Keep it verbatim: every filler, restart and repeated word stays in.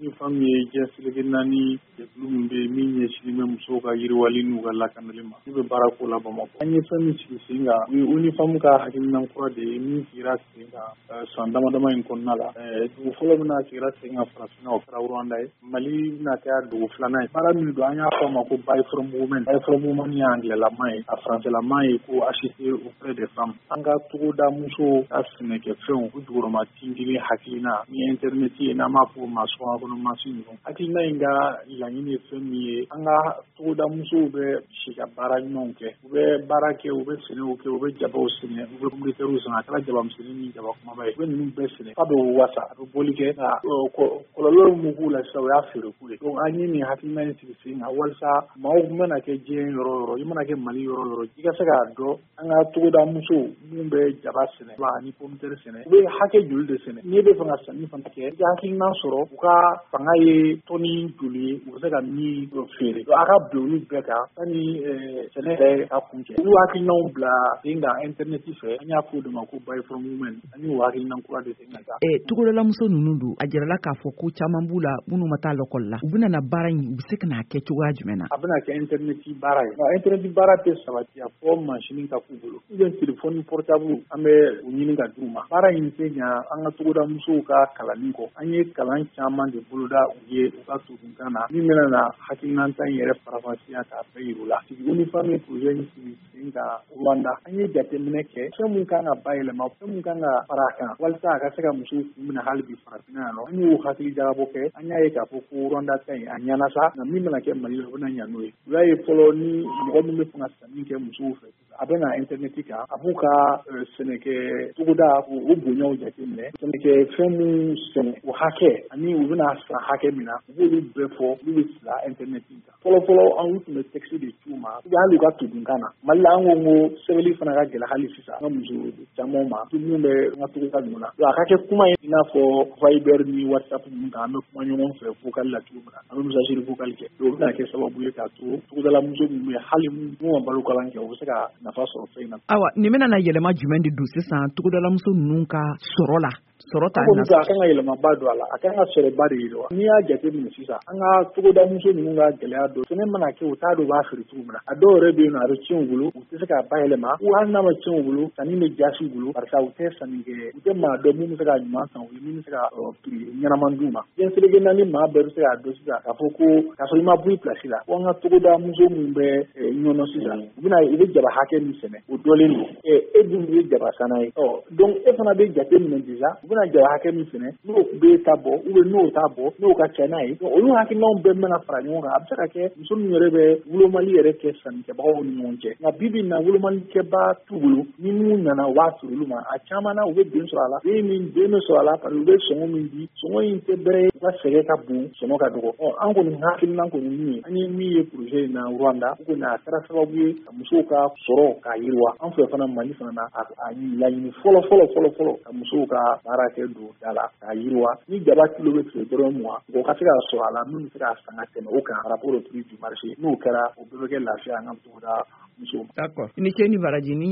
ni fami ye jɛnsirige naani jɛkulu min bɛ min ɲɛsinnen bɛ musow ka yiriwali n'u ka lakanali ma n'u bɛ baara ko la Bamakɔ. An ye fɛn min sigi sen kan o ye uniforme ka hakilina kura de ye min sigira sen kan san dama dama in kɔnɔna la. Dugu fɔlɔ min na sigira sen kan farafinna o kɛra Rwanda ye. Mali bɛna kɛ dugu filanan ye. Baara min don an y'a fɔ a ma ko buy from women. Buy from women ye anglais-lama ye, a français-lama ye ko acheter auprès des femmes. An ka togoda musow ka sɛnɛkɛfɛnw u jukɔrɔma tintinin hakilina ni internet ye n'an b'a fɔ o ma souvent kɔnɔ mansin ninnu. Hakilina in ka laɲini ye fɛn min ye an ka togoda musow bɛ si ka baara ɲumanw kɛ. U bɛ baara kɛ, u bɛ sɛnɛw kɛ, u bɛ jabaw sɛnɛ, u bɛ communautaires sɛnɛ, a kɛra jaba misɛnnin ni jaba kumaba ye. U bɛ ninnu bɛɛ sɛnɛ. F'a bɛ wasa, a bɛ bɔli kɛ nka kɔlɔlɔ min b'u la sisan o y'a feere ku de. Donc an ye nin hakilina in sigi sen kan walasa maaw mana kɛ diɲɛ yɔrɔ yɔrɔ, i mana kɛ Mali yɔrɔ yɔrɔ, i ka se k'a dɔn an ka togoda musow minnu bɛ jaba sɛnɛ ani pomme de terre sɛnɛ, u bɛ hakɛ joli de sɛnɛ. N'i bɛ fɛ ka sanni fana kɛ, i ka hakilina sɔrɔ u ka fanga ye tɔni joli ye, u bɛ se ka min feere. A ka bila olu bɛɛ kan sani sɛnɛ yɛrɛ ka kun cɛ. Olu hakilinaw bila sen kan internet fɛ, an y'a fɔ o de ma ko buy from women, an y'o hakilina kura de sen kan ta. Togodala muso ninnu don, a jirala k'a fɔ ko caman b'u la minnu ma taa l'école la. U bɛna na baara in, u bɛ se ka n'a kɛ cogoya jumɛn na? A bɛna kɛ internet baara ye. Internet baara tɛ sabati a fɔ mansin ka k'u bolo. U bɛ téléphone portable an bɛ u ɲini ka d'u ma. Baara in tɛ ɲa an ka togoda musow ka kalanni kɔ. An ye kalan caman de boloda u ye u ka tugunkan na. Min bɛna na hakilinata in yɛrɛ farafasiya k'a bɛɛ yir'u la. Uniforme projet in sigi sen kan Rwanda. An ye jateminɛ kɛ fɛn mun kan ka bayɛlɛma, fɛn mun kan ka fara a kan walasa a ka se ka musow kun minɛ hali bi farafinna yan nɔ. An y'o hakili jagabɔ kɛ. An y'a ye k'a fɔ ko Rwanda ta in a ɲana sa nka min bɛna kɛ Mali la o bɛna ɲa n'o ye. U y'a ye fɔlɔ ni mɔgɔ min bɛ fɛ ka sanni kɛ musow fɛ a bɛna internet kan a b'u ka sɛnɛkɛ togoda o bonyaw jateminɛ. Sɛnɛkɛfɛn mun sɛnɛ o hakɛ ani u bɛna san hakɛ min na u b'olu bɛɛ fɔ olu bɛ sira internet kan. Fɔlɔ fɔlɔ an tun bɛ texte de c'u ma hali u ka tugunkan na. Mali la an ko ko sɛbɛnni fana ka gɛlɛn hali sisan an ka muso caman ma minnu bɛ an ka togoda ninnu na. A ka kɛ kuma ye i n'a fɔ Viber ni WhatsApp ninnu kan an bɛ kuma ɲɔgɔn fɛ vocal la cogo min na an bɛ message vocal kɛ. O bɛna kɛ sababu ye k'a to togodala muso minnu bɛ hali minnu ma balo kalan kɛ u bɛ se ka nafa sɔrɔ fɛn in na. Awa nin bɛna na yɛlɛma jumɛn de don sisan togodala muso ninnu ka sɔrɔ la? Sɔrɔ ta na. A kan ka yɛlɛmaba don a la, a kan ka sɔrɔba de yiriwa. N'i y'a jateminɛ sisan an ka togoda muso ninnu ka gɛlɛya dɔ sɛnɛ mana kɛ u t'a dɔn u b'a feere cogo min na. A dɔw yɛrɛ bɛ yen nɔ a bɛ tiɲɛ u bolo u tɛ se k'a bayɛlɛma u hali n'a ma tiɲɛ u bolo sanni bɛ jasi u bolo barisa u tɛ sanni kɛ u tɛ maa dɔn min bɛ se ka ɲuman san u ye min bɛ se ka ɲɛnama d'u ma. Jɛnsirige naani maa bɛɛ bɛ se k'a dɔn sisan k'a fɔ ko k'a sɔrɔ i ma bɔ i pilasi la ko an ka togoda muso minnu bɛ ɲɔnɔ sisan u bɛna i bɛ jaba hakɛ min sɛnɛ o dɔlen don e dun bɛ jaba sanna ye donc e fana bɛ jateminɛ déjà u bɛna jaba hakɛ min sɛnɛ n'o bɛ ta bɔ ou bien n'o t'a bɔ n'o ka cɛ n'a ye olu hakilinaw bɛɛ bɛna fara ɲɔgɔn kan a bɛ se ka kɛ muso min yɛrɛ bɛ wolomali yɛrɛ kɛ sannikɛbagaw ni ɲɔgɔn cɛ nka bi bi in na wolomalikɛba t'u bolo ni mun nana u b'a feere olu ma a caman na u bɛ den sɔrɔ a la den min den bɛ sɔrɔ a la parce que u bɛ sɔngɔ min di sɔngɔ in tɛ bɛrɛ ye u ka sɛgɛn ka bon sɔngɔ ka dɔgɔ an kɔni hakilina kɔni min ye an ye min ye projet in na Rwanda o kɔni a kɛra sababu ye ka musow ka sɔrɔ k'a yiriwa an fɛ fana Mali fana na a laɲini fɔlɔ fɔlɔ fɔlɔ fɔlɔ ka musow ka baara kɛ don da la k'a yiriwa ni jaba kilo bɛ feere dɔrɔn mugan o ka se ka sɔrɔ a la min bɛ se ka san ka tɛmɛ o kan rapport au prix du marché n'o kɛra o bɛɛ bɛ kɛ lafiya an ka togoda musow ma. D'accord i ni ce ni baraji.